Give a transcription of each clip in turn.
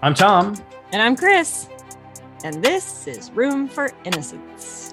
I'm Tom. And I'm Chris. And this is Room for Innocence.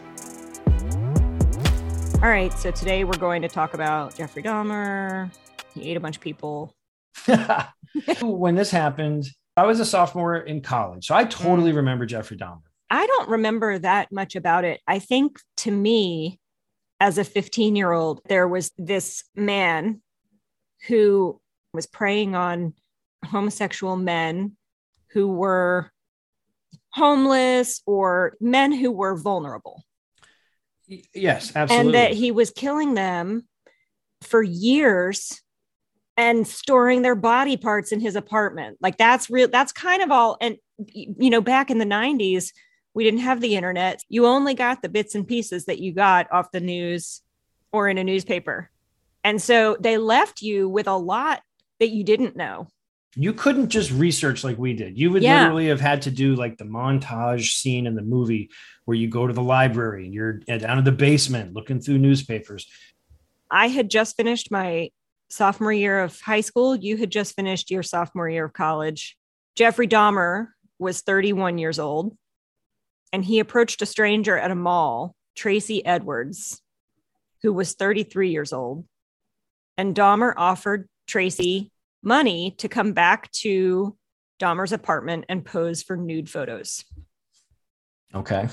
All right, so today we're going to talk about Jeffrey Dahmer. He ate a bunch of people. When this happened, I was a sophomore in college, so I totally remember Jeffrey Dahmer. I don't remember that much about it. I think to me, as a 15-year-old, there was this man who was preying on homosexual men who were homeless or men who were vulnerable. Yes, absolutely. And that he was killing them for years and storing their body parts in his apartment. Like that's real. That's kind of all. And, you know, back in the 90s, we didn't have the internet. You only got the bits and pieces that you got off the news or in a newspaper. And so they left you with a lot that you didn't know. You couldn't just research like we did. You would literally have had to do like the montage scene in the movie where you go to the library and you're down in the basement looking through newspapers. I had just finished my sophomore year of high school. You had just finished your sophomore year of college. Jeffrey Dahmer was 31 years old, and he approached a stranger at a mall, Tracy Edwards, who was 33 years old. And Dahmer offered Tracy money to come back to Dahmer's apartment and pose for nude photos. Okay.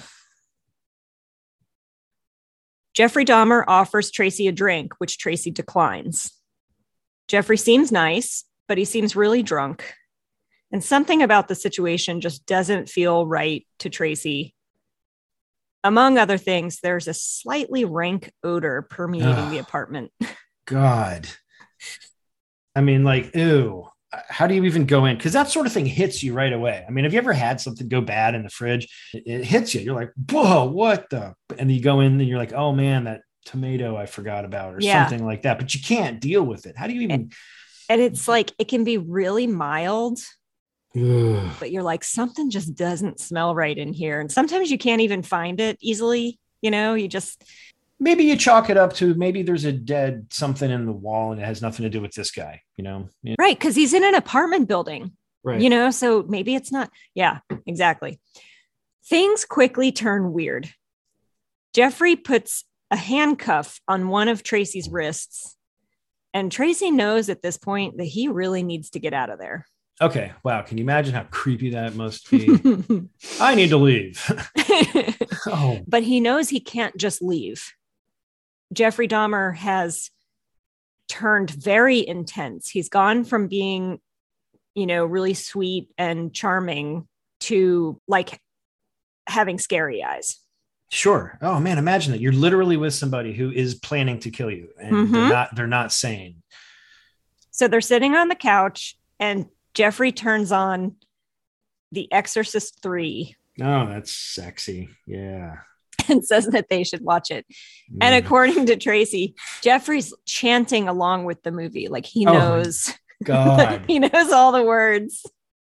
Jeffrey Dahmer offers Tracy a drink, which Tracy declines. Jeffrey seems nice, but he seems really drunk. And something about the situation just doesn't feel right to Tracy. Among other things, there's a slightly rank odor permeating the apartment. God. I mean, like, ew, how do you even go in? Because that sort of thing hits you right away. I mean, have you ever had something go bad in the fridge? It hits you. You're like, whoa, what the? And you go in and you're like, oh, man, that tomato I forgot about or something like that. But you can't deal with it. How do you even? And it's like, it can be really mild, but you're like, something just doesn't smell right in here. And sometimes you can't even find it easily. You know, you just. Maybe you chalk it up to maybe there's a dead something in the wall and it has nothing to do with this guy, you know? Yeah. Right. Because he's in an apartment building, right? You know, so maybe it's not. Yeah, exactly. Things quickly turn weird. Jeffrey puts a handcuff on one of Tracy's wrists, and Tracy knows at this point that he really needs to get out of there. Okay. Wow. Can you imagine how creepy that must be? I need to leave. Oh. But he knows he can't just leave. Jeffrey Dahmer has turned very intense. He's gone from being, you know, really sweet and charming to like having scary eyes. Sure. Oh man, imagine that. You're literally with somebody who is planning to kill you and they're not sane. So they're sitting on the couch and Jeffrey turns on The Exorcist 3. Oh, that's sexy. Yeah. And says that they should watch it. And according to Tracy, Jeffrey's chanting along with the movie. Like he knows. God. He knows all the words.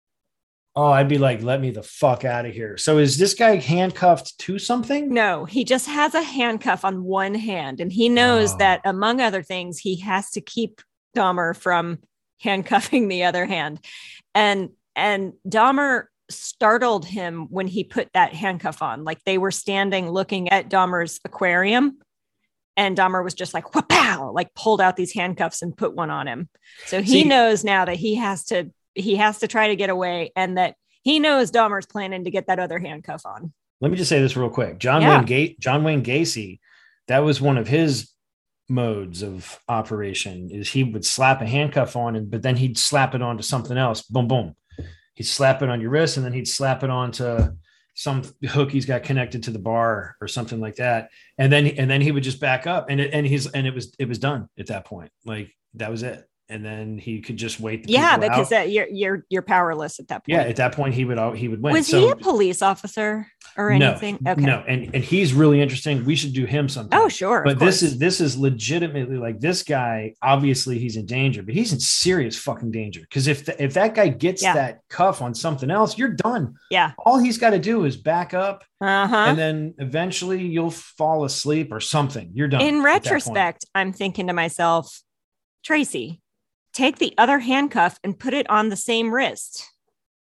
Oh, I'd be like, let me the fuck out of here. So is this guy handcuffed to something? No, he just has a handcuff on one hand. And he knows that, among other things, he has to keep Dahmer from handcuffing the other hand. And Dahmer startled him when he put that handcuff on. Like they were standing looking at Dahmer's aquarium, and Dahmer was just like, wow, like pulled out these handcuffs and put one on him. So he knows now that he has to try to get away, and that he knows Dahmer's planning to get that other handcuff on. Let me just say this real quick. John Wayne Gacy, that was one of his modes of operation, is he would slap a handcuff on, but then he'd slap it onto something else. Boom, boom. He'd slap it on your wrist, and then he'd slap it onto some hook he's got connected to the bar or something like that. And then he would just back up, and it was done at that point. Like that was it. And then he could just wait. Because you're powerless at that point. Yeah, at that point he would win. Was he a police officer or anything? No, okay. No, and he's really interesting. We should do him sometime. Oh, sure. But this is legitimately like, this guy. Obviously, he's in danger, but he's in serious fucking danger. Because if that guy gets that cuff on something else, you're done. Yeah. All he's got to do is back up, and then eventually you'll fall asleep or something. You're done. In retrospect, I'm thinking to myself, Tracy, take the other handcuff and put it on the same wrist.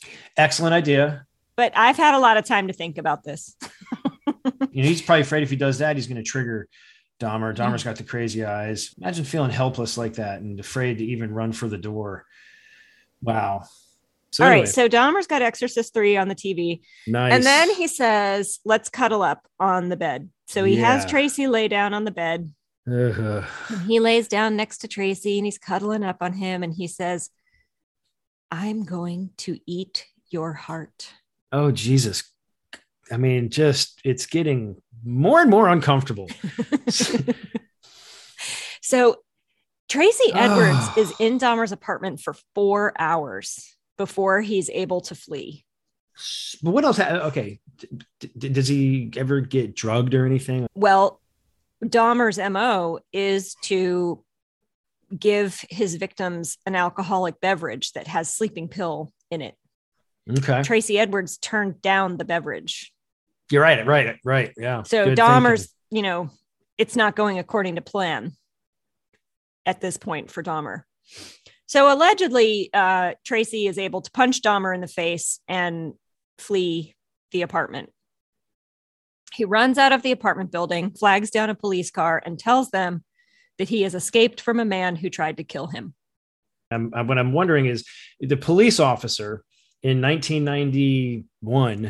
Excellent idea. But I've had a lot of time to think about this. He's probably afraid if he does that, he's going to trigger Dahmer. Dahmer's got the crazy eyes. Imagine feeling helpless like that and afraid to even run for the door. Wow. So all right. So Dahmer's got Exorcist 3 on the TV. Nice. And then he says, let's cuddle up on the bed. So he has Tracy lay down on the bed. And he lays down next to Tracy and he's cuddling up on him. And he says, I'm going to eat your heart. Oh, Jesus. I mean, it's getting more and more uncomfortable. So Tracy Edwards is in Dahmer's apartment for 4 hours before he's able to flee. But what else? Okay. Does he ever get drugged or anything? Well, Dahmer's MO is to give his victims an alcoholic beverage that has sleeping pill in it. Okay. Tracy Edwards turned down the beverage. You're right. Yeah. So good Dahmer's, thinking. It's not going according to plan at this point for Dahmer. So allegedly, Tracy is able to punch Dahmer in the face and flee the apartment. He runs out of the apartment building, flags down a police car, and tells them that he has escaped from a man who tried to kill him. What I'm wondering is the police officer in 1991,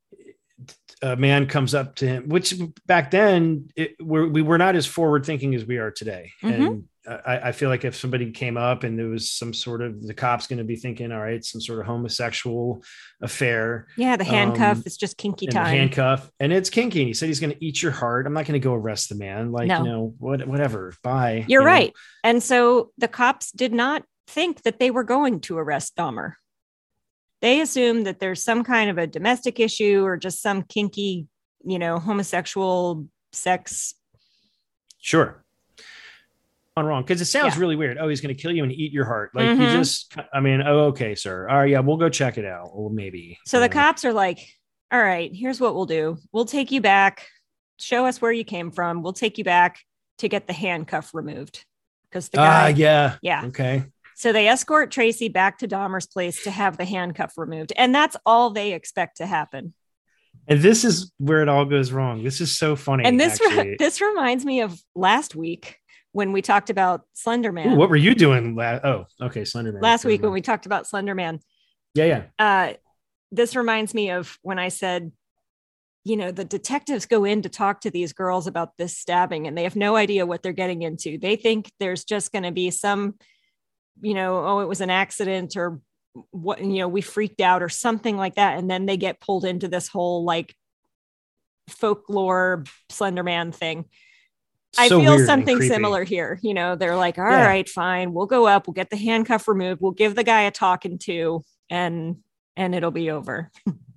a man comes up to him, which back then we were not as forward thinking as we are today. Mm-hmm. And I feel like if somebody came up and there was some sort of, the cops going to be thinking, all right, some sort of homosexual affair. Yeah. The handcuff is just kinky time. The handcuff, and it's kinky. And he said, he's going to eat your heart. I'm not going to go arrest the man. Like, no. Whatever. Bye. You're right. And so the cops did not think that they were going to arrest Dahmer. They assume that there's some kind of a domestic issue or just some kinky, homosexual sex. Sure. Wrong. Because it sounds really weird. Oh, he's going to kill you and eat your heart. Like okay, sir. All right. Yeah. We'll go check it out. Or maybe. So the cops are like, all right, here's what we'll do. We'll take you back. Show us where you came from. We'll take you back to get the handcuff removed. Because the guy. Yeah. Okay. So they escort Tracy back to Dahmer's place to have the handcuff removed. And that's all they expect to happen. And this is where it all goes wrong. This is so funny. And this reminds me of last week when we talked about Slender Man. Ooh, what were you doing? Slender Man. Last week when we talked about Slender Man. Yeah. This reminds me of when I said, the detectives go in to talk to these girls about this stabbing and they have no idea what they're getting into. They think there's just going to be some, it was an accident or what, we freaked out or something like that. And then they get pulled into this whole like folklore Slender Man thing. I feel something similar here. They're like, all right, fine. We'll go up. We'll get the handcuff removed. We'll give the guy a talking to and it'll be over.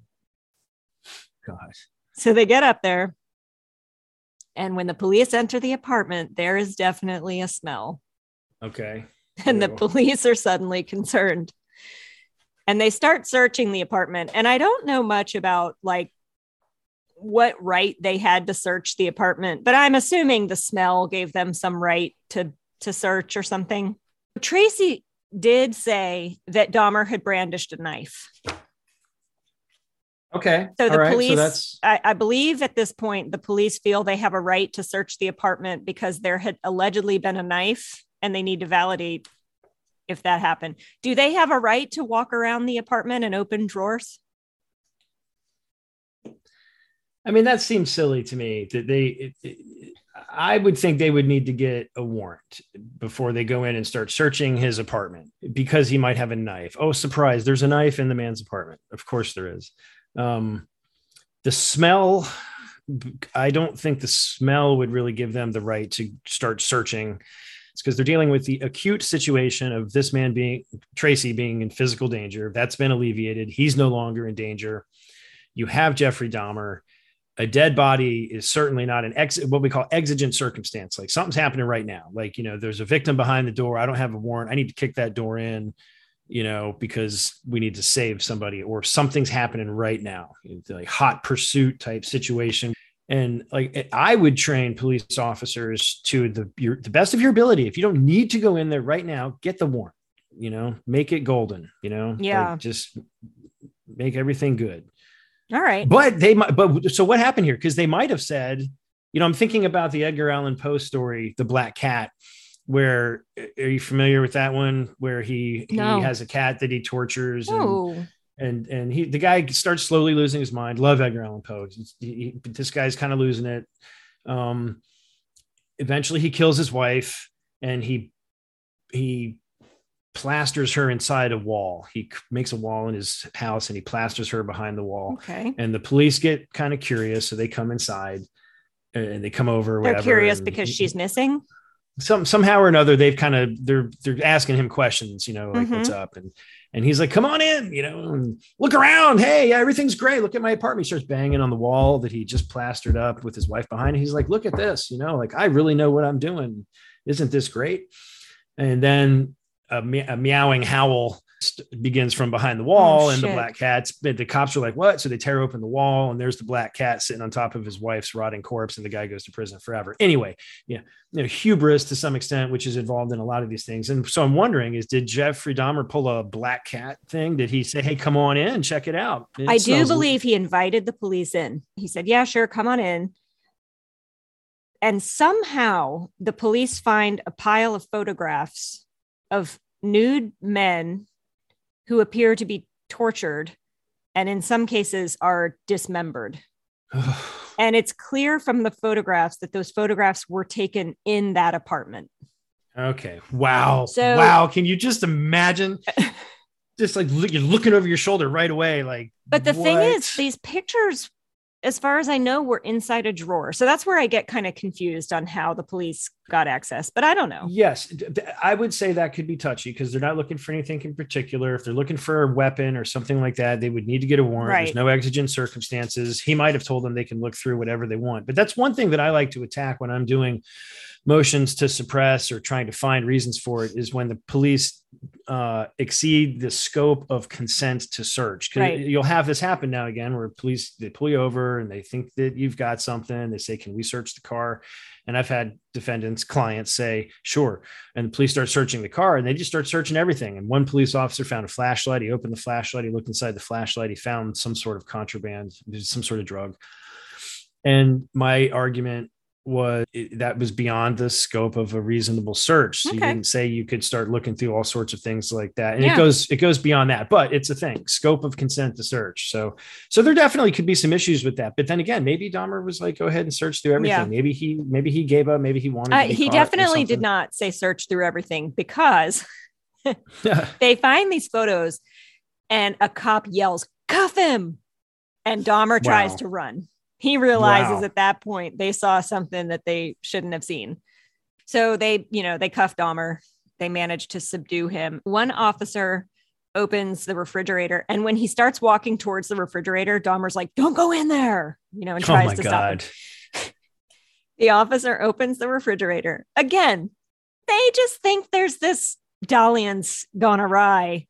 Gosh. So they get up there. And when the police enter the apartment, there is definitely a smell. Okay. And the police are suddenly concerned. And they start searching the apartment. And I don't know much about like what right they had to search the apartment, but I'm assuming the smell gave them some right to search or something. Tracy did say that Dahmer had brandished a knife. Okay. So the police, I believe at this point, the police feel they have a right to search the apartment because there had allegedly been a knife and they need to validate if that happened. Do they have a right to walk around the apartment and open drawers? I mean, that seems silly to me that I would think they would need to get a warrant before they go in and start searching his apartment because he might have a knife. Oh, surprise. There's a knife in the man's apartment. Of course there is. The smell, I don't think the smell would really give them the right to start searching. It's because they're dealing with the acute situation of this man Tracy being in physical danger. That's been alleviated. He's no longer in danger. You have Jeffrey Dahmer. A dead body is certainly not what we call exigent circumstance. Like something's happening right now. Like, there's a victim behind the door. I don't have a warrant. I need to kick that door in, because we need to save somebody or something's happening right now. It's like hot pursuit type situation. And like, I would train police officers to the best of your ability. If you don't need to go in there right now, get the warrant, make it golden, Yeah. Like just make everything good. All right. But so what happened here? Because they might have said, I'm thinking about the Edgar Allan Poe story, The Black Cat, where, are you familiar with that one? Where he has a cat that he tortures, and the guy starts slowly losing his mind. Love Edgar Allan Poe. But this guy's kind of losing it. Eventually he kills his wife, and he plasters her inside a wall. He makes a wall in his house and he plasters her behind the wall. Okay. And the police get kind of curious. So they come inside and they come over. They're curious because she's missing. Somehow or another, they're asking him questions, like what's up? And he's like, come on in, and look around. Hey, everything's great. Look at my apartment. He starts banging on the wall that he just plastered up with his wife behind. He's like, look at this, like, I really know what I'm doing. Isn't this great? And then a meowing howl begins from behind the wall, and the black cats, the cops are like, what? So they tear open the wall, and there's the black cat sitting on top of his wife's rotting corpse, and the guy goes to prison forever. Anyway, hubris to some extent, which is involved in a lot of these things. And so I'm wondering, did Jeffrey Dahmer pull a black cat thing? Did he say, hey, come on in, check it out? I do believe he invited the police in. He said, yeah, sure, come on in. And somehow the police find a pile of photographs of nude men who appear to be tortured and in some cases are dismembered. And it's clear from the photographs that those photographs were taken in that apartment. Okay. Wow. Wow. Can you just imagine? Just like you're looking over your shoulder right away. Like, but the thing is, these pictures, as far as I know, were inside a drawer. So that's where I get kind of confused on how the police got access, but I don't know. Yes, I would say that could be touchy because they're not looking for anything in particular. If they're looking for a weapon or something like that, they would need to get a warrant. Right. There's no exigent circumstances. He might have told them they can look through whatever they want. But that's one thing that I like to attack when I'm doing motions to suppress or trying to find reasons for it, is when the police exceed the scope of consent to search. Because you'll have this happen now again, where they pull you over and they think that you've got something. They say, can we search the car? And I've had clients say, sure. And the police start searching the car, and they just start searching everything. And one police officer found a flashlight. He opened the flashlight. He looked inside the flashlight. He found some sort of contraband, some sort of drug. And my argument was that was beyond the scope of a reasonable search. So you didn't say you could start looking through all sorts of things like that. And it goes beyond that, but it's a thing, scope of consent to search. So there definitely could be some issues with that. But then again, maybe Dahmer was like, go ahead and search through everything. Yeah. Maybe he gave up. Maybe he wanted to he definitely did not say search through everything, because they find these photos and a cop yells, cuff him. And Dahmer tries to run. He realizes at that point they saw something that they shouldn't have seen. So they cuff Dahmer. They manage to subdue him. One officer opens the refrigerator, and when he starts walking towards the refrigerator, Dahmer's like, don't go in there, and tries to stop him. The officer opens the refrigerator. Again, they just think there's this dalliance gone awry.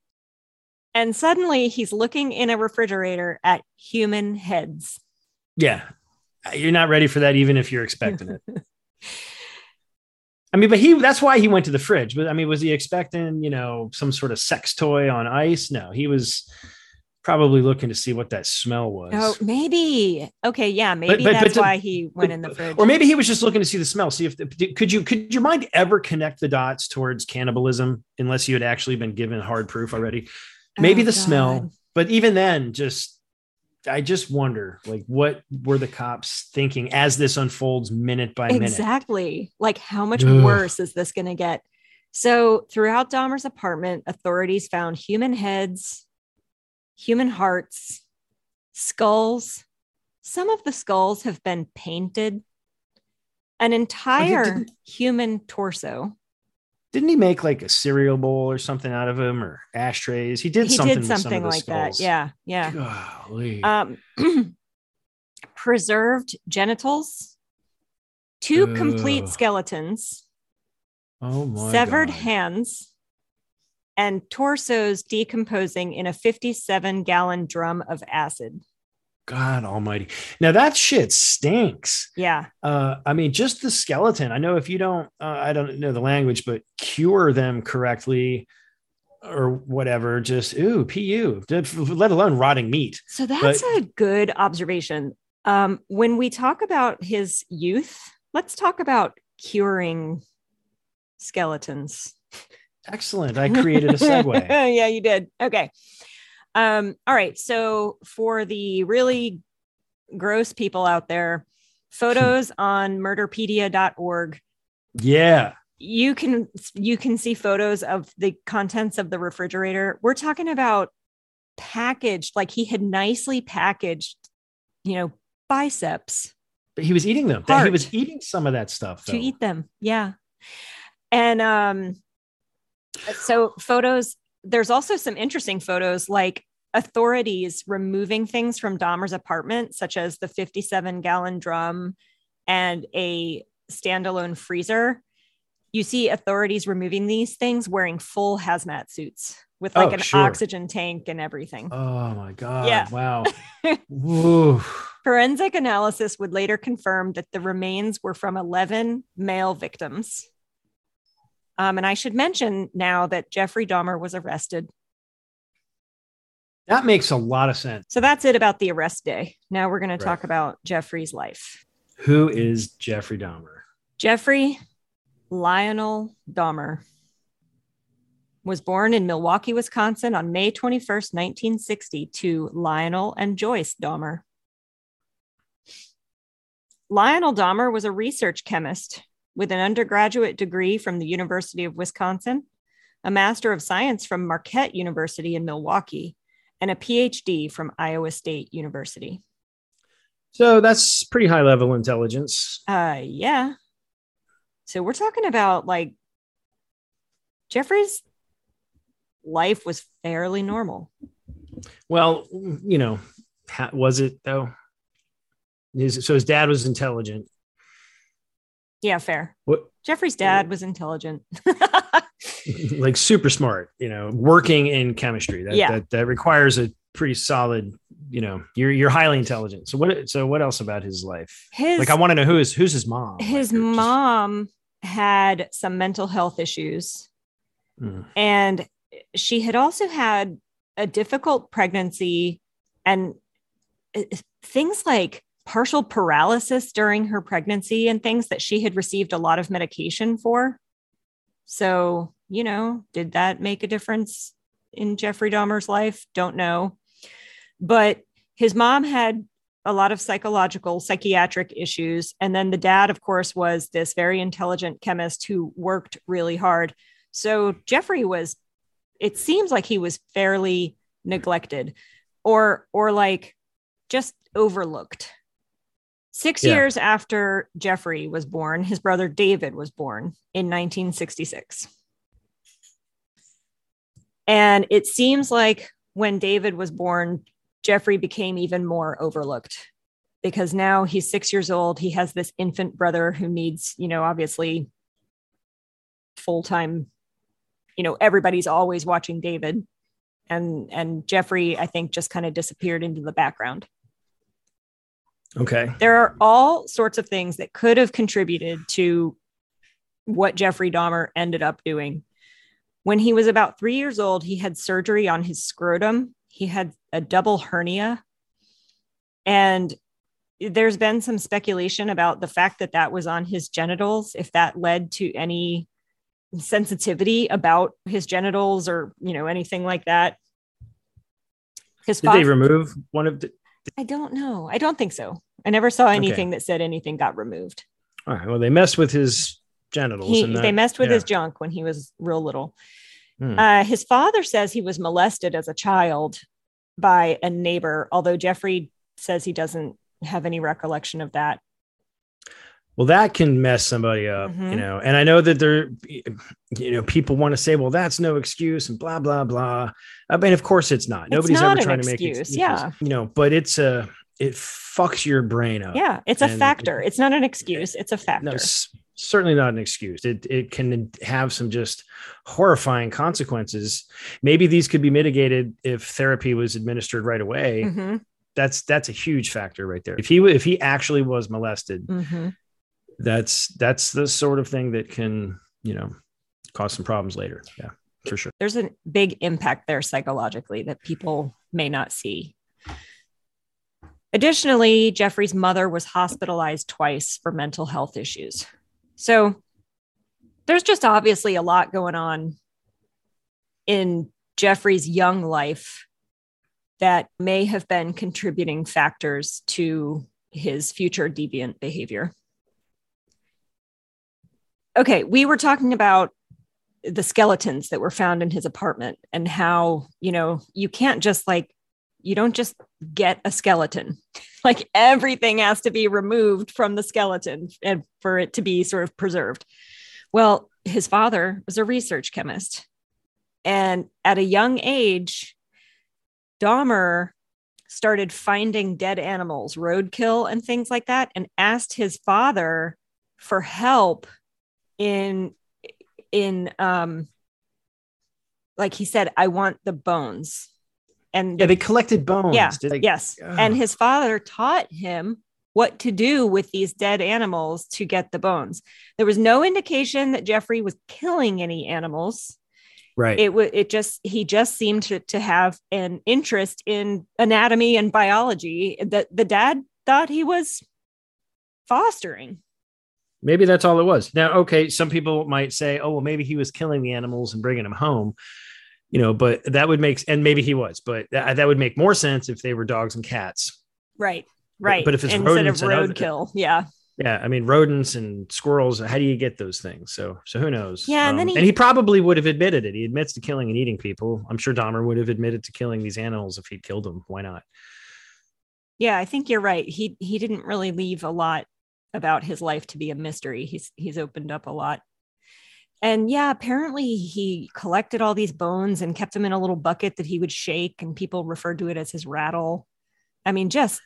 And suddenly he's looking in a refrigerator at human heads. Yeah, you're not ready for that, even if you're expecting it. I mean, but that's why he went to the fridge. But I mean, was he expecting, some sort of sex toy on ice? No, he was probably looking to see what that smell was. Oh, maybe. Okay, yeah, maybe that's why he went in the fridge. Or maybe he was just looking to see the smell. See if could your mind ever connect the dots towards cannibalism unless you had actually been given hard proof already? Maybe the smell, but even then, I just wonder, like, what were the cops thinking as this unfolds minute by minute? Exactly. Like, how much worse is this going to get? So throughout Dahmer's apartment, authorities found human heads, human hearts, skulls. Some of the skulls have been painted. An entire human torso. Didn't he make like a cereal bowl or something out of them, or ashtrays? He did something like skulls. That. Yeah. Golly. Preserved genitals, 2 complete skeletons, severed hands, and torsos decomposing in a 57-gallon drum of acid. God almighty. Now that shit stinks. Yeah. I mean, just the skeleton. I know if you don't, I don't know the language, but cure them correctly. or whatever, just PU, let alone rotting meat. So that's a good observation. When we talk about his youth, let's talk about curing skeletons. Excellent. I created a segue. Yeah, you did. Okay. All right. So for the really gross people out there, photos on murderpedia.org. Yeah. You can see photos of the contents of the refrigerator. We're talking about packaged, like he had nicely packaged, biceps. But he was eating them. He was eating some of that stuff though. To eat them. Yeah. And so photos, there's also some interesting photos, like authorities removing things from Dahmer's apartment, such as the 57-gallon drum and a standalone freezer. You see authorities removing these things wearing full hazmat suits with like oxygen tank and everything. Oh my God. Yeah. Wow. Forensic analysis would later confirm that the remains were from 11 male victims. And I should mention now that Jeffrey Dahmer was arrested. That makes a lot of sense. So that's it about the arrest day. Now we're going to talk about Jeffrey's life. Who is Jeffrey Dahmer? Jeffrey Lionel Dahmer was born in Milwaukee, Wisconsin on May 21st, 1960 to Lionel and Joyce Dahmer. Lionel Dahmer was a research chemist with an undergraduate degree from the University of Wisconsin, a Master of Science from Marquette University in Milwaukee, and a PhD from Iowa State University. So that's pretty high level intelligence. Yeah. So we're talking about like Jeffrey's life was fairly normal. Well, was it though? So his dad was intelligent. Yeah, fair. What? Jeffrey's dad was intelligent. Like super smart, working in chemistry. That requires a pretty solid, you're highly intelligent. So what else about his life? I want to know who's his mom. His mom had some mental health issues. And she had also had a difficult pregnancy and things like partial paralysis during her pregnancy and things that she had received a lot of medication for. So, did that make a difference in Jeffrey Dahmer's life? Don't know. But his mom had a lot of psychiatric issues. And then the dad, of course, was this very intelligent chemist who worked really hard. So Jeffrey it seems like he was fairly neglected or like just overlooked. 6 years after Jeffrey was born, his brother David was born in 1966. And it seems like when David was born, Jeffrey became even more overlooked because now he's 6 years old. He has this infant brother who needs, obviously full-time, everybody's always watching David. And Jeffrey, I think, just kind of disappeared into the background. Okay. There are all sorts of things that could have contributed to what Jeffrey Dahmer ended up doing. When he was about 3 years old, he had surgery on his scrotum. He had a double hernia. And there's been some speculation about the fact that was on his genitals, if that led to any sensitivity about his genitals or, anything like that. Did they remove one of the... I don't know. I don't think so. I never saw anything that said anything got removed. All right. Well, they messed with his genitals. They messed with his junk when he was real little. His father says he was molested as a child by a neighbor, although Jeffrey says he doesn't have any recollection of that. Well, that can mess somebody up, and I know that there, people want to say, well, that's no excuse and blah, blah, blah. I mean, of course it's not. Nobody's ever trying to make excuses. Yeah. But it fucks your brain up. Yeah. It's a factor. It's not an excuse. It's a factor. No, certainly not an excuse. It can have some just horrifying consequences. Maybe these could be mitigated if therapy was administered right away. Mm-hmm. That's a huge factor right there. If he actually was molested, that's the sort of thing that can, cause some problems later. Yeah. for sure. There's a big impact there psychologically that people may not see. Additionally, Jeffrey's mother was hospitalized twice for mental health issues. So there's just obviously a lot going on in Jeffrey's young life that may have been contributing factors to his future deviant behavior. Okay, we were talking about the skeletons that were found in his apartment and how, you can't just you don't just get a skeleton. Like everything has to be removed from the skeleton and for it to be sort of preserved. Well, his father was a research chemist. And at a young age, Dahmer started finding dead animals, roadkill and things like that, and asked his father for help in like he said, I want the bones. And they collected bones. Yeah. Yes. And his father taught him what to do with these dead animals to get the bones. There was no indication that Jeffrey was killing any animals. Right. He just seemed to have an interest in anatomy and biology that the dad thought he was fostering. Maybe that's all it was. Now, okay, some people might say, oh, well, maybe he was killing the animals and bringing them home, but that would make, and maybe he was, but that would make more sense if they were dogs and cats. Right. But if it's instead of roadkill, yeah. Yeah, I mean, rodents and squirrels, how do you get those things? So who knows? Yeah, and then he probably would have admitted it. He admits to killing and eating people. I'm sure Dahmer would have admitted to killing these animals if he'd killed them. Why not? Yeah, I think you're right. He didn't really leave a lot about his life to be a mystery. He's opened up a lot. And yeah, apparently he collected all these bones and kept them in a little bucket that he would shake, and people referred to it as his rattle. I mean, just,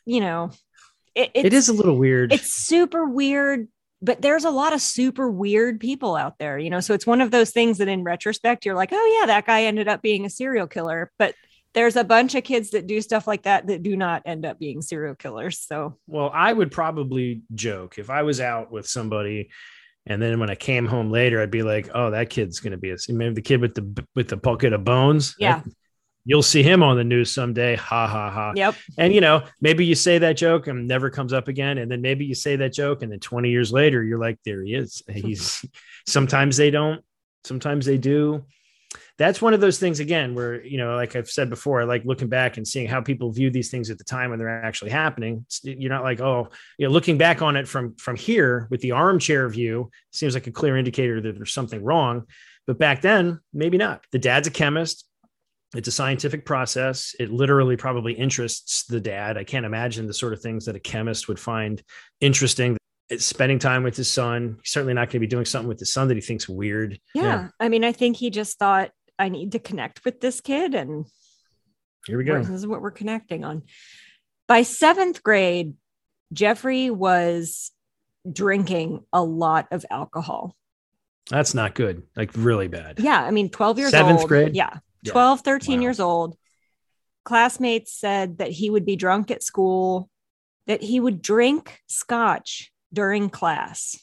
it is a little weird. It's super weird, but there's a lot of super weird people out there, so it's one of those things that in retrospect, you're like, oh yeah, that guy ended up being a serial killer. But there's a bunch of kids that do stuff like that do not end up being serial killers. So, well, I would probably joke if I was out with somebody, and then when I came home later, I'd be like, oh, that kid's going to be maybe the kid with the bucket of bones. Yeah. You'll see him on the news someday. Ha ha ha. Yep. And maybe you say that joke and never comes up again. And then maybe you say that joke, and then 20 years later, you're like, there he is. He's sometimes they don't, sometimes they do. That's one of those things again, where, like I've said before, I like looking back and seeing how people view these things at the time when they're actually happening. You're not like, oh, looking back on it from here with the armchair view, seems like a clear indicator that there's something wrong. But back then, maybe not. The dad's a chemist. It's a scientific process. It literally probably interests the dad. I can't imagine the sort of things that a chemist would find interesting. It's spending time with his son. He's certainly not going to be doing something with his son that he thinks weird. Yeah. I mean, I think he just thought, I need to connect with this kid. And here we go. This is what we're connecting on. By 7th grade, Jeffrey was drinking a lot of alcohol. That's not good. Like really bad. Yeah. I mean, 12 years 7th old. 7th grade? Yeah. 12, 13 years old. Classmates said that he would be drunk at school, that he would drink scotch during class.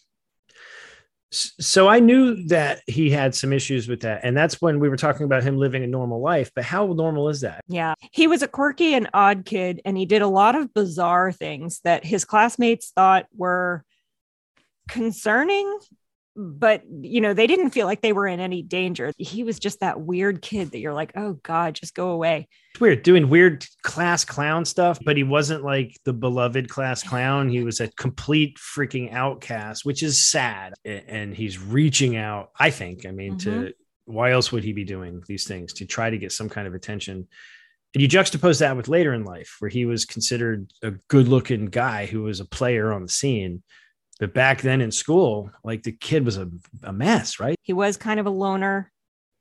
So I knew that he had some issues with that. And that's when we were talking about him living a normal life. But how normal is that? Yeah. He was a quirky and odd kid, and he did a lot of bizarre things that his classmates thought were concerning, but, they didn't feel like they were in any danger. He was just that weird kid that you're like, oh God, just go away. It's weird doing weird class clown stuff, but he wasn't like the beloved class clown. He was a complete freaking outcast, which is sad. And he's reaching out, I think, to why else would he be doing these things? To try to get some kind of attention. And you juxtapose that with later in life, where he was considered a good looking guy who was a player on the scene. But back then in school, like the kid was a mess, right? He was kind of a loner.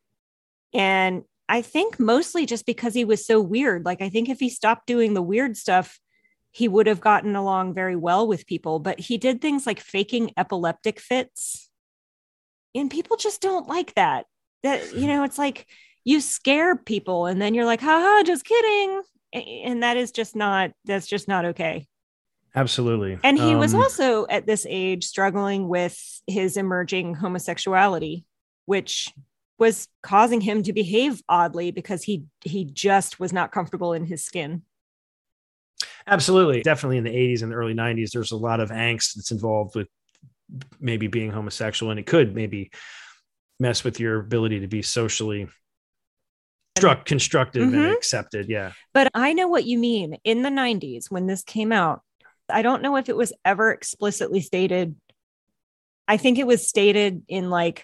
And I think mostly just because he was so weird. Like, I think if he stopped doing the weird stuff, he would have gotten along very well with people. But he did things like faking epileptic fits. And people just don't like that. It's like you scare people and then you're like, haha, just kidding. And that's just not okay. Absolutely. And he was also at this age struggling with his emerging homosexuality, which was causing him to behave oddly because he just was not comfortable in his skin. Absolutely. Definitely in the 80s and the early 90s, there's a lot of angst that's involved with maybe being homosexual, and it could maybe mess with your ability to be socially constructive and accepted. Yeah. But I know what you mean. In the 90s, when this came out, I don't know if it was ever explicitly stated. I think it was stated in like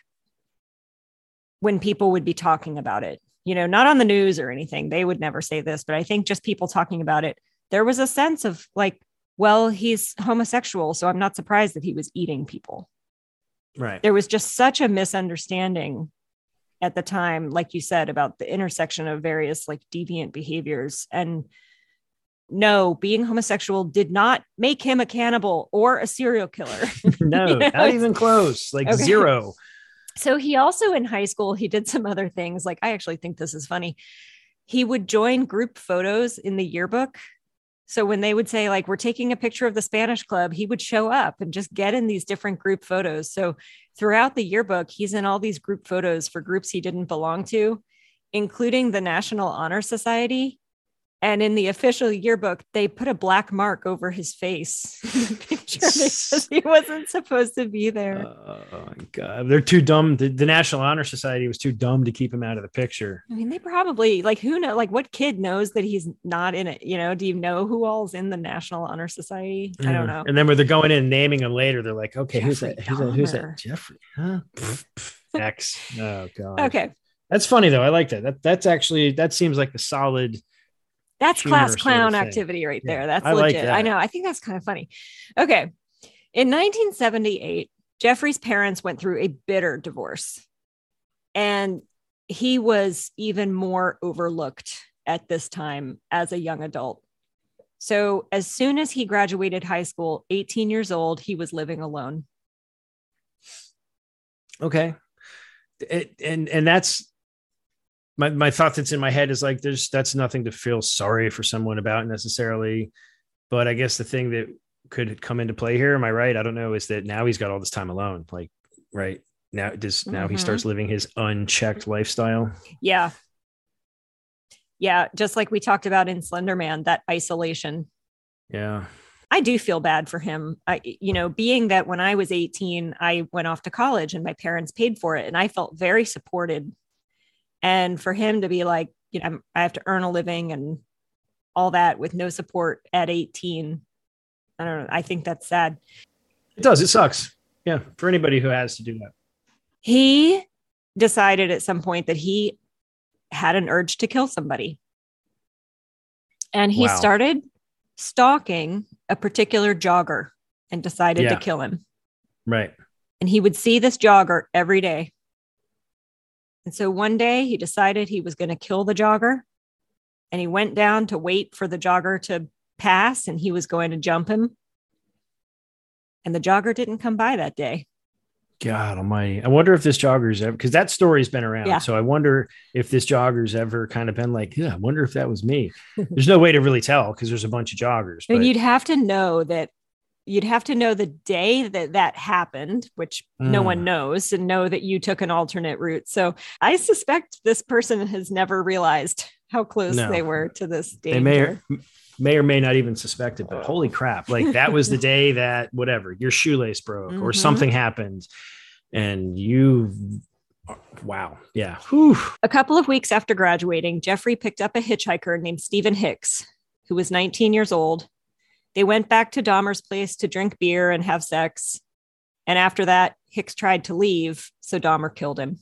when people would be talking about it, you know, not on the news or anything. They would never say this, but I think just people talking about it, there was a sense of like, well, he's homosexual, so I'm not surprised that he was eating people. Right. There was just such a misunderstanding at the time, like you said, about the intersection of various like deviant behaviors. And no, being homosexual did not make him a cannibal or a serial killer. No, you know? Not even close, like okay. Zero. So he also in high school, he did some other things. Like, I actually think this is funny. He would join group photos in the yearbook. So when they would say like, we're taking a picture of the Spanish club, he would show up and just get in these different group photos. So throughout the yearbook, he's in all these group photos for groups he didn't belong to, including the National Honor Society. And in the official yearbook, they put a black mark over his face in the picture because he wasn't supposed to be there. Oh my God. They're too dumb. The National Honor Society was too dumb to keep him out of the picture. I mean, they probably like, who knows, like what kid knows that he's not in it? You know, do you know who all's in the National Honor Society? I don't know. And then when they're going in and naming him later, they're like, okay, who's that? Who's that? Jeffrey, huh? X. Oh God. Okay. That's funny though. I like that. That's actually, that seems like a solid. That's class clown sort of activity right there. That's legit. Like that. I know. I think that's kind of funny. Okay. In 1978, Jeffrey's parents went through a bitter divorce, and he was even more overlooked at this time as a young adult. So as soon as he graduated high school, 18 years old, he was living alone. Okay. And that's, my thought that's in my head is like, that's nothing to feel sorry for someone about necessarily. But I guess the thing that could come into play here, am I right? I don't know, is that now he's got all this time alone. Like, right now, now he starts living his unchecked lifestyle. Yeah. Yeah. Just like we talked about in Slender Man, that isolation. Yeah. I do feel bad for him. Being that when I was 18, I went off to college and my parents paid for it, and I felt very supported. And for him to be like, you know, I have to earn a living and all that with no support at 18. I don't know. I think that's sad. It does. It sucks. Yeah. For anybody who has to do that. He decided at some point that he had an urge to kill somebody. And he started stalking a particular jogger and decided to kill him. Right. And he would see this jogger every day. And so one day he decided he was going to kill the jogger, and he went down to wait for the jogger to pass, and he was going to jump him. And the jogger didn't come by that day. God almighty. I wonder if this jogger's ever, because that story's been around. Yeah. So I wonder if this jogger's ever kind of been like, yeah, I wonder if that was me. There's no way to really tell because there's a bunch of joggers. And you'd have to know the day that happened, which no one knows, and know that you took an alternate route. So I suspect this person has never realized how close they were to this danger. They may or may not even suspect it, but holy crap. Like that was the day that whatever, your shoelace broke or something happened and wow. Yeah. Whew. A couple of weeks after graduating, Jeffrey picked up a hitchhiker named Stephen Hicks, who was 19 years old. They went back to Dahmer's place to drink beer and have sex. And after that, Hicks tried to leave, so Dahmer killed him.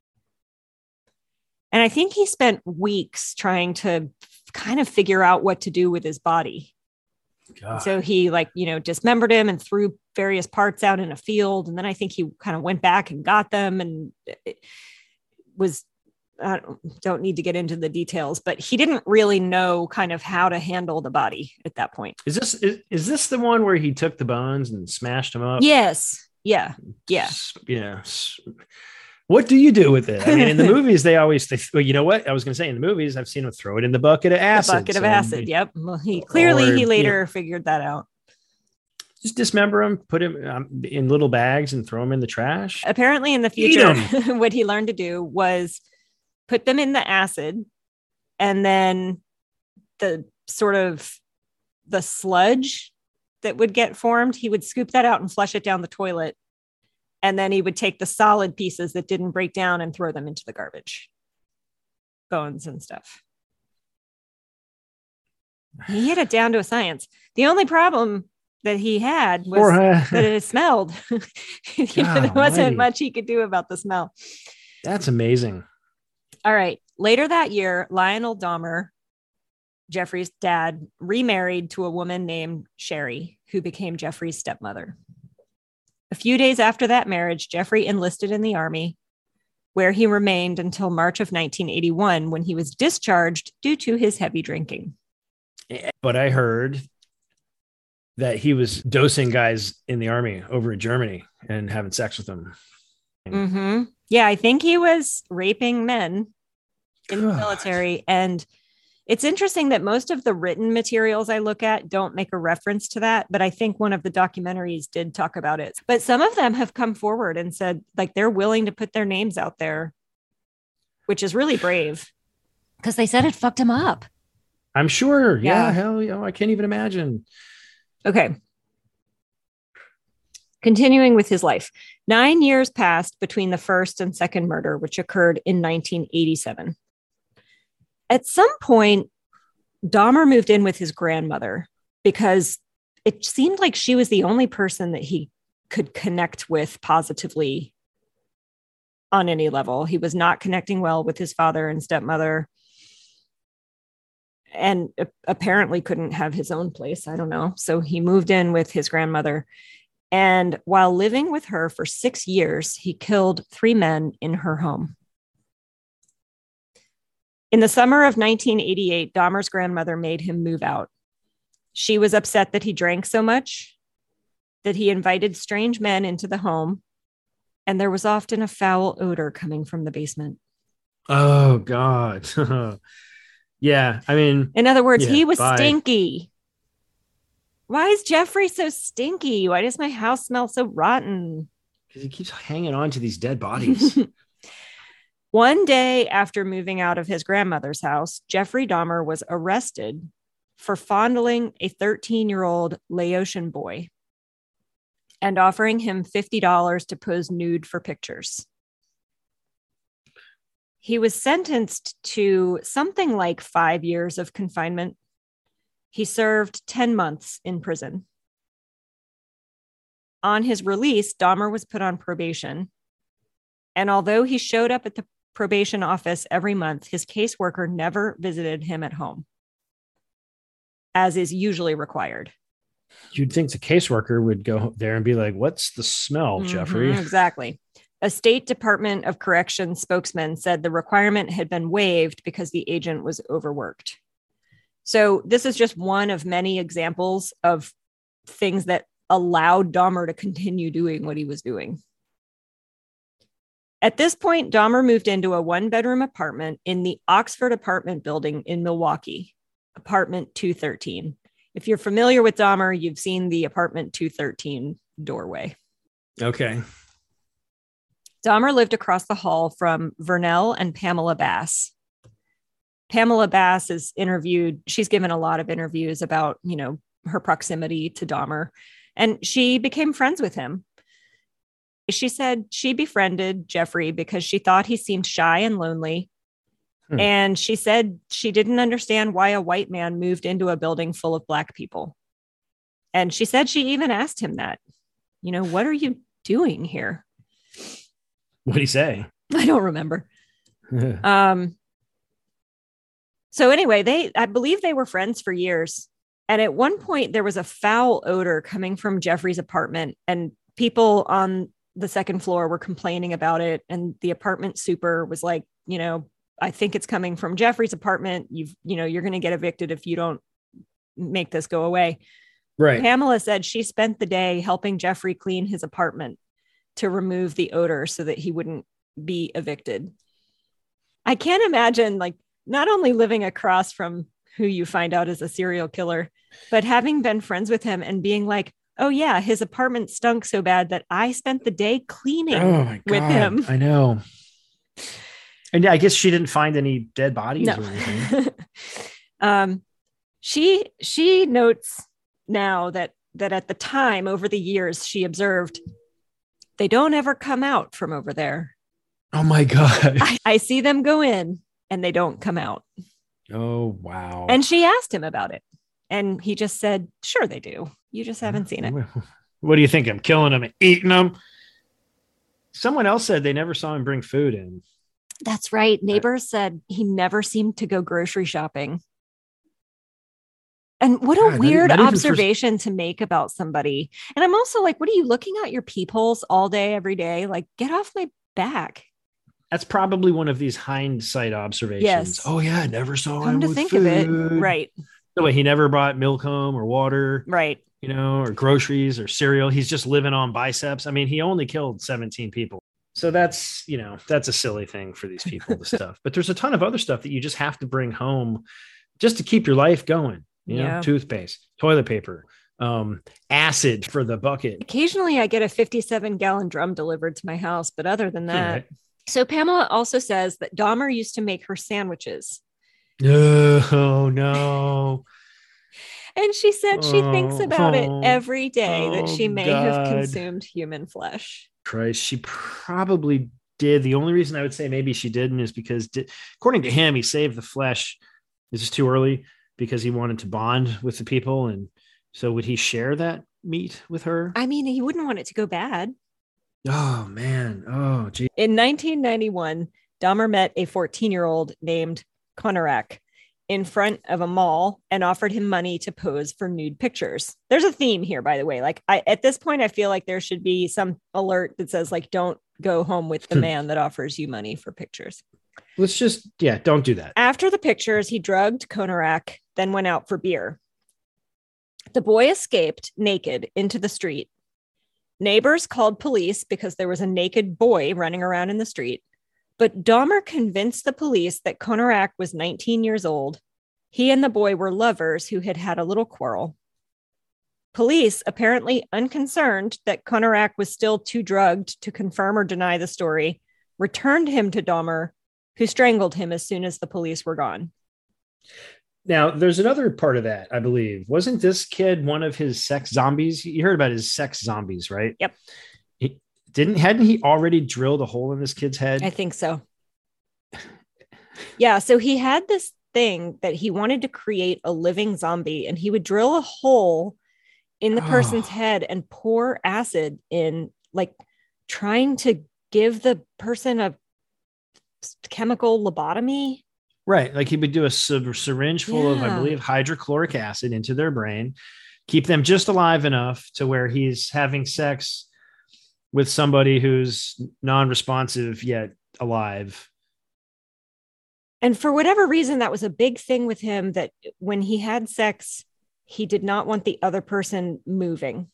And I think he spent weeks trying to kind of figure out what to do with his body. So he dismembered him and threw various parts out in a field. And then I think he kind of went back and got them, and it was, I don't need to get into the details, but he didn't really know kind of how to handle the body at that point. Is this the one where he took the bones and smashed them up? Yes. Yeah. Yeah. Yeah. What do you do with it? I mean, in the movies, you know what? I was going to say in the movies, I've seen him throw it in the bucket of acid. Yep. Well, he later figured that out. Just dismember him, put him in little bags and throw him in the trash. Apparently in the future, what he learned to do was put them in the acid, and then the sort of the sludge that would get formed, he would scoop that out and flush it down the toilet. And then he would take the solid pieces that didn't break down and throw them into the garbage. Bones and stuff. He had it down to a science. The only problem that he had was that it smelled. There wasn't much he could do about the smell. That's amazing. All right. Later that year, Lionel Dahmer, Jeffrey's dad, remarried to a woman named Sherry, who became Jeffrey's stepmother. A few days after that marriage, Jeffrey enlisted in the Army, where he remained until March of 1981, when he was discharged due to his heavy drinking. But I heard that he was dosing guys in the Army over in Germany and having sex with them. Mm-hmm. Yeah, I think he was raping men in the military. And it's interesting that most of the written materials I look at don't make a reference to that, but I think one of the documentaries did talk about it. But some of them have come forward and said, like, they're willing to put their names out there, which is really brave, because they said it fucked him up. I'm sure. Yeah. Hell, I can't even imagine. Okay. Continuing with his life. 9 years passed between the first and second murder, which occurred in 1987. At some point, Dahmer moved in with his grandmother because it seemed like she was the only person that he could connect with positively on any level. He was not connecting well with his father and stepmother, and apparently couldn't have his own place. I don't know. So he moved in with his grandmother. And while living with her for 6 years, he killed 3 men in her home. In the summer of 1988, Dahmer's grandmother made him move out. She was upset that he drank so much, that he invited strange men into the home, and there was often a foul odor coming from the basement. Oh, God. Yeah, I mean... In other words, he was stinky. Why is Jeffrey so stinky? Why does my house smell so rotten? Because he keeps hanging on to these dead bodies. One day after moving out of his grandmother's house, Jeffrey Dahmer was arrested for fondling a 13-year-old Laotian boy and offering him $50 to pose nude for pictures. He was sentenced to something like 5 years of confinement. He served 10 months in prison. On his release, Dahmer was put on probation. And although he showed up at the probation office every month, his caseworker never visited him at home, as is usually required. You'd think the caseworker would go there and be like, "What's the smell, Jeffrey?" Exactly. A State Department of Corrections spokesman said the requirement had been waived because the agent was overworked. So this is just one of many examples of things that allowed Dahmer to continue doing what he was doing. At this point, Dahmer moved into a 1-bedroom apartment in the Oxford apartment building in Milwaukee, apartment 213. If you're familiar with Dahmer, you've seen the apartment 213 doorway. Okay. Dahmer lived across the hall from Vernell and Pamela Bass. Pamela Bass is interviewed. She's given a lot of interviews about, her proximity to Dahmer, and she became friends with him. She said she befriended Jeffrey because she thought he seemed shy and lonely. And she said she didn't understand why a white man moved into a building full of Black people. And she said she even asked him that, what are you doing here? What'd he say? I don't remember. So anyway, I believe they were friends for years. And at one point there was a foul odor coming from Jeffrey's apartment, and people on the second floor were complaining about it. And the apartment super was like, I think it's coming from Jeffrey's apartment. You're going to get evicted if you don't make this go away. Right. Pamela said she spent the day helping Jeffrey clean his apartment to remove the odor so that he wouldn't be evicted. I can't imagine, not only living across from who you find out is a serial killer, but having been friends with him and being like, Oh, yeah. His apartment stunk so bad that I spent the day cleaning with him. I know. And I guess she didn't find any dead bodies or anything. She notes now that at the time, over the years, she observed, they don't ever come out from over there. Oh, my God. I see them go in and they don't come out. Oh, wow. And she asked him about it. And he just said, sure, they do. You just haven't seen it. What do you think? I'm killing them and eating them? Someone else said they never saw him bring food in. That's right. Neighbors said he never seemed to go grocery shopping. And what a weird observation to make about somebody. And I'm also like, what are you looking at your peepholes all day, every day? Like, get off my back. That's probably one of these hindsight observations. Yes. Oh, yeah, I never saw him. Come to think of it. Right. No way, he never brought milk home or water. Right. Or groceries or cereal. He's just living on biceps. I mean, he only killed 17 people. So that's a silly thing for these people, the stuff. But there's a ton of other stuff that you just have to bring home just to keep your life going. Toothpaste, toilet paper, acid for the bucket. Occasionally I get a 57-gallon drum delivered to my house, but other than that. Right. So Pamela also says that Dahmer used to make her sandwiches. Oh, no. And she said she thinks about it every day that she may have consumed human flesh. Christ, she probably did. The only reason I would say maybe she didn't is because, according to him, he saved the flesh. This is too early because he wanted to bond with the people. And so would he share that meat with her? I mean, he wouldn't want it to go bad. Oh, man. Oh, gee. In 1991, Dahmer met a 14-year-old named Konarak in front of a mall and offered him money to pose for nude pictures. There's a theme here, by the way. Like, at this point, I feel like there should be some alert that says, like, don't go home with the man that offers you money for pictures. Let's just, don't do that. After the pictures, he drugged Konarak, then went out for beer. The boy escaped naked into the street. Neighbors called police because there was a naked boy running around in the street. But Dahmer convinced the police that Konarak was 19 years old. He and the boy were lovers who had had a little quarrel. Police, apparently unconcerned that Konarak was still too drugged to confirm or deny the story, returned him to Dahmer, who strangled him as soon as the police were gone. Now, there's another part of that, I believe. Wasn't this kid one of his sex zombies? You heard about his sex zombies, right? Yep. Hadn't he already drilled a hole in this kid's head? I think so. Yeah. So he had this thing that he wanted to create a living zombie, and he would drill a hole in the person's head and pour acid in, like trying to give the person a chemical lobotomy. Right. Like he would do a syringe full of, I believe, hydrochloric acid into their brain, keep them just alive enough to where he's having sex with somebody who's non-responsive yet alive. And for whatever reason, that was a big thing with him, that when he had sex, he did not want the other person moving.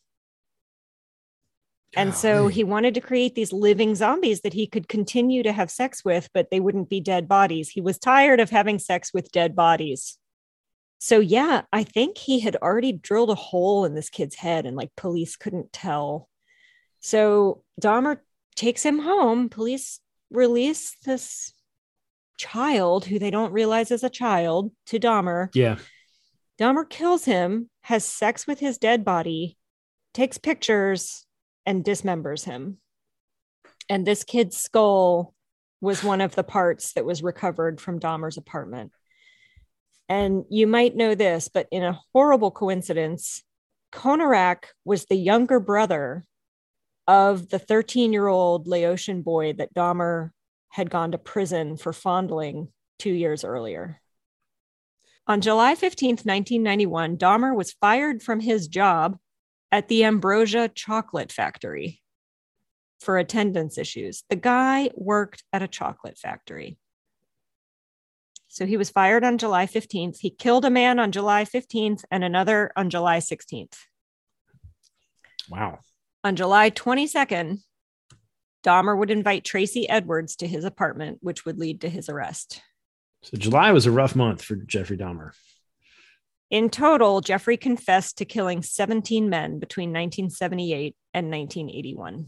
And so he wanted to create these living zombies that he could continue to have sex with, but they wouldn't be dead bodies. He was tired of having sex with dead bodies. So yeah, I think he had already drilled a hole in this kid's head and like police couldn't tell. So Dahmer takes him home. Police release this child who they don't realize is a child to Dahmer. Yeah. Dahmer kills him, has sex with his dead body, takes pictures, and dismembers him. And this kid's skull was one of the parts that was recovered from Dahmer's apartment. And you might know this, but in a horrible coincidence, Konarak was the younger brother of the 13-year-old Laotian boy that Dahmer had gone to prison for fondling 2 years earlier. On July 15th, 1991, Dahmer was fired from his job at the Ambrosia chocolate factory for attendance issues. The guy worked at a chocolate factory. So he was fired on July 15th. He killed a man on July 15th and another on July 16th. Wow. On July 22nd, Dahmer would invite Tracy Edwards to his apartment, which would lead to his arrest. So July was a rough month for Jeffrey Dahmer. In total, Jeffrey confessed to killing 17 men between 1978 and 1981.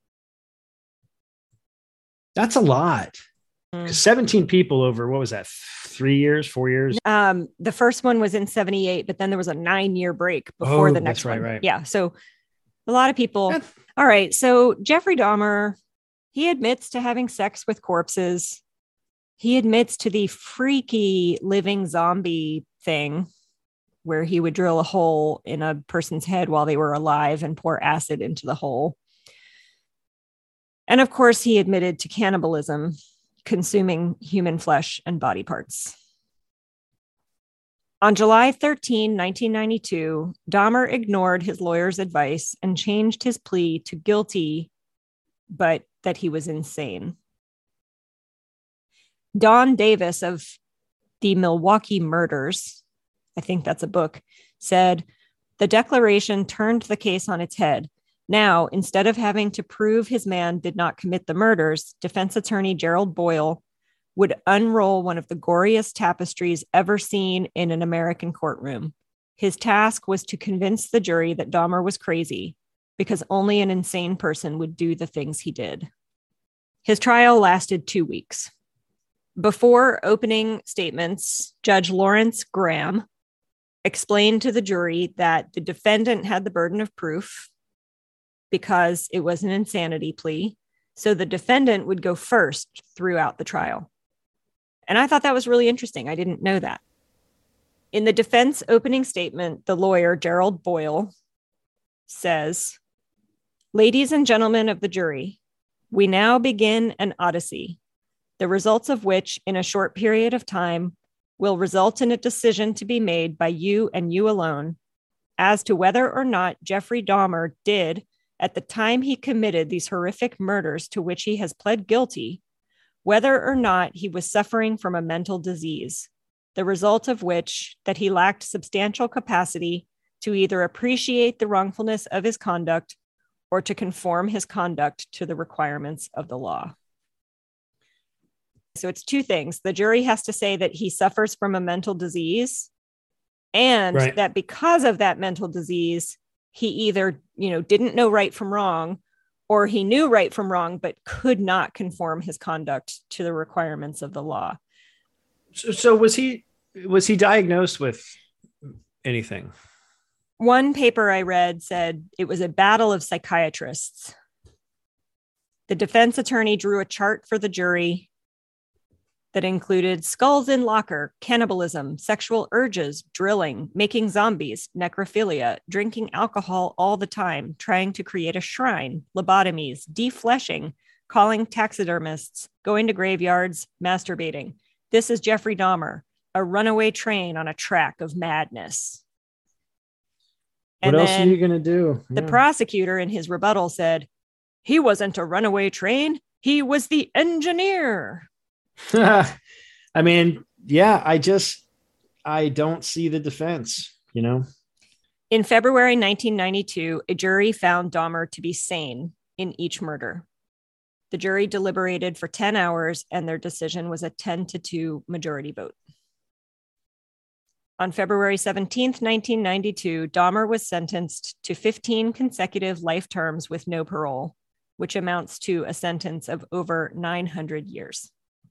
That's a lot. 17 people over, what was that, 3 years, 4 years? The first one was in 78, but then there was a 9-year break before the next one. Right. Yeah. So a lot of people. All right. So Jeffrey Dahmer, he admits to having sex with corpses. He admits to the freaky living zombie thing where he would drill a hole in a person's head while they were alive and pour acid into the hole. And of course, he admitted to cannibalism, consuming human flesh and body parts. On July 13, 1992, Dahmer ignored his lawyer's advice and changed his plea to guilty, but that he was insane. Don Davis of the Milwaukee Murders, I think that's a book, said, "The declaration turned the case on its head. Now, instead of having to prove his man did not commit the murders, defense attorney Gerald Boyle would unroll one of the goriest tapestries ever seen in an American courtroom. His task was to convince the jury that Dahmer was crazy, because only an insane person would do the things he did." His trial lasted 2 weeks. Before opening statements, Judge Lawrence Graham explained to the jury that the defendant had the burden of proof because it was an insanity plea. So the defendant would go first throughout the trial. And I thought that was really interesting. I didn't know that. In the defense opening statement, the lawyer, Gerald Boyle, says, "Ladies and gentlemen of the jury, we now begin an odyssey, the results of which in a short period of time will result in a decision to be made by you and you alone as to whether or not Jeffrey Dahmer did, at the time he committed these horrific murders to which he has pled guilty, whether or not he was suffering from a mental disease, the result of which that he lacked substantial capacity to either appreciate the wrongfulness of his conduct or to conform his conduct to the requirements of the law." So it's two things. The jury has to say that he suffers from a mental disease, and that because of that mental disease, he either, didn't know right from wrong, or he knew right from wrong, but could not conform his conduct to the requirements of the law. So was he diagnosed with anything? One paper I read said it was a battle of psychiatrists. The defense attorney drew a chart for the jury that included skulls in locker, cannibalism, sexual urges, drilling, making zombies, necrophilia, drinking alcohol all the time, trying to create a shrine, lobotomies, defleshing, calling taxidermists, going to graveyards, masturbating. This is Jeffrey Dahmer, a runaway train on a track of madness. What else are you going to do? The prosecutor in his rebuttal said, "He wasn't a runaway train. He was the engineer." I mean, yeah, I don't see the defense, In February 1992, a jury found Dahmer to be sane in each murder. The jury deliberated for 10 hours, and their decision was a 10-2 majority vote. On February 17th, 1992, Dahmer was sentenced to 15 consecutive life terms with no parole, which amounts to a sentence of over 900 years.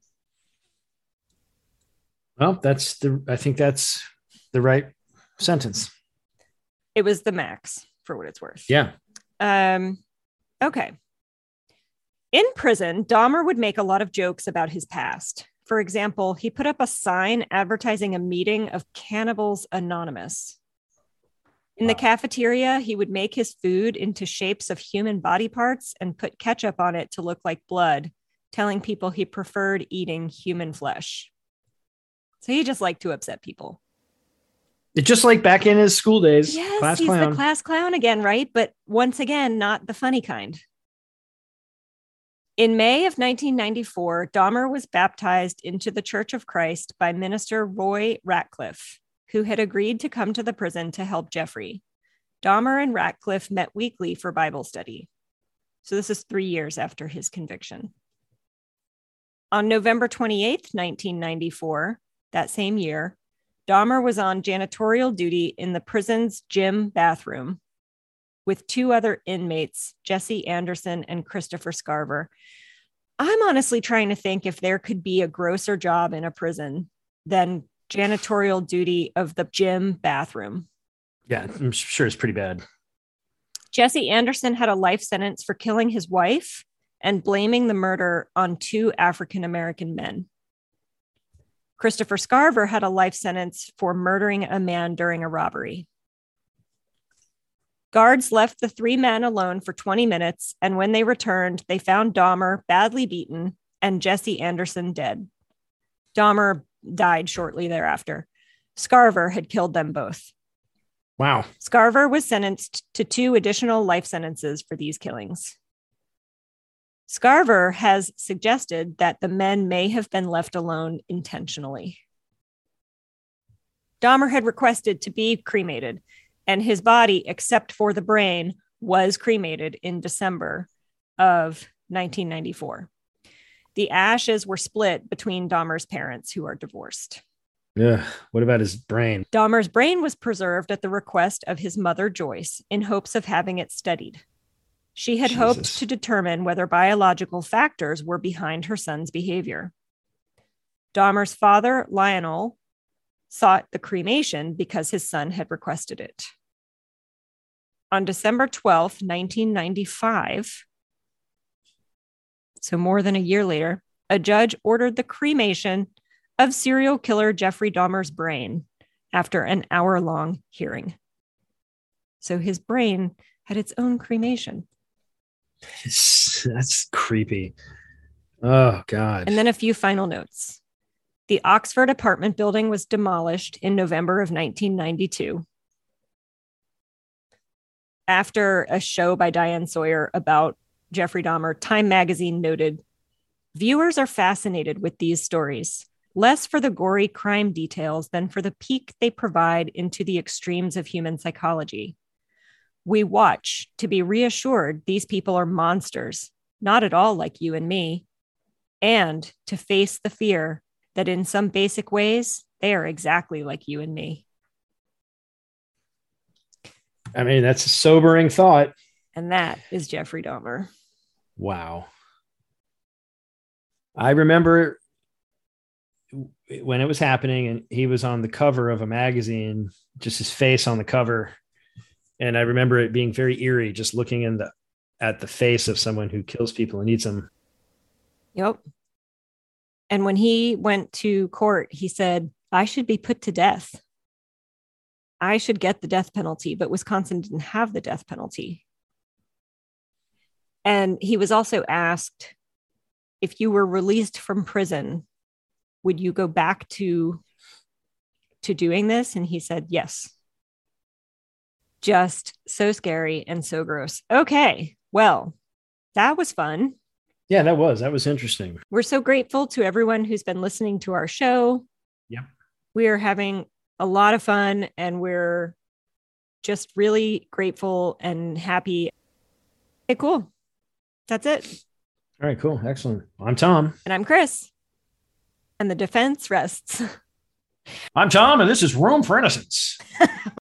Well, I think that's the right sentence. It was the max, for what it's worth. Yeah. Okay. In prison, Dahmer would make a lot of jokes about his past. For example, he put up a sign advertising a meeting of Cannibals Anonymous. In the cafeteria, he would make his food into shapes of human body parts and put ketchup on it to look like blood, telling people he preferred eating human flesh. So he just liked to upset people. Just like back in his school days. Yes, he's the class clown again, right? But once again, not the funny kind. In May of 1994, Dahmer was baptized into the Church of Christ by minister Roy Ratcliffe, who had agreed to come to the prison to help Jeffrey. Dahmer and Ratcliffe met weekly for Bible study. So this is 3 years after his conviction. On November 28th, 1994, that same year, Dahmer was on janitorial duty in the prison's gym bathroom with 2 other inmates, Jesse Anderson and Christopher Scarver. I'm honestly trying to think if there could be a grosser job in a prison than janitorial duty of the gym bathroom. Yeah, I'm sure it's pretty bad. Jesse Anderson had a life sentence for killing his wife and blaming the murder on 2 African-American men. Christopher Scarver had a life sentence for murdering a man during a robbery. Guards left the 3 men alone for 20 minutes, and when they returned, they found Dahmer badly beaten and Jesse Anderson dead. Dahmer died shortly thereafter. Scarver had killed them both. Wow. Scarver was sentenced to 2 additional life sentences for these killings. Scarver has suggested that the men may have been left alone intentionally. Dahmer had requested to be cremated, and his body, except for the brain, was cremated in December of 1994. The ashes were split between Dahmer's parents, who are divorced. Yeah. What about his brain? Dahmer's brain was preserved at the request of his mother, Joyce, in hopes of having it studied. She had hoped to determine whether biological factors were behind her son's behavior. Dahmer's father, Lionel, sought the cremation because his son had requested it. On December 12th, 1995, so more than a year later, a judge ordered the cremation of serial killer Jeffrey Dahmer's brain after an hour-long hearing. So his brain had its own cremation. That's creepy. Oh, God. And then a few final notes. The Oxford apartment building was demolished in November of 1992. After a show by Diane Sawyer about Jeffrey Dahmer, Time magazine noted, "Viewers are fascinated with these stories, less for the gory crime details than for the peek they provide into the extremes of human psychology. We watch to be reassured these people are monsters, not at all like you and me, and to face the fear that in some basic ways, they are exactly like you and me." I mean, that's a sobering thought. And that is Jeffrey Dahmer. Wow. I remember when it was happening and he was on the cover of a magazine, just his face on the cover. And I remember it being very eerie, just looking at the face of someone who kills people and eats them. Yep. And when he went to court, he said, "I should be put to death. I should get the death penalty," but Wisconsin didn't have the death penalty. And he was also asked, if you were released from prison, would you go back to doing this? And he said, yes. Just so scary and so gross. Okay, well, that was fun. Yeah, that was interesting. We're so grateful to everyone who's been listening to our show. Yep. We are having a lot of fun, and we're just really grateful and happy. Okay, cool. That's it. All right, cool. Excellent. I'm Tom. And I'm Chris. And the defense rests. I'm Tom, and this is Room for Innocence.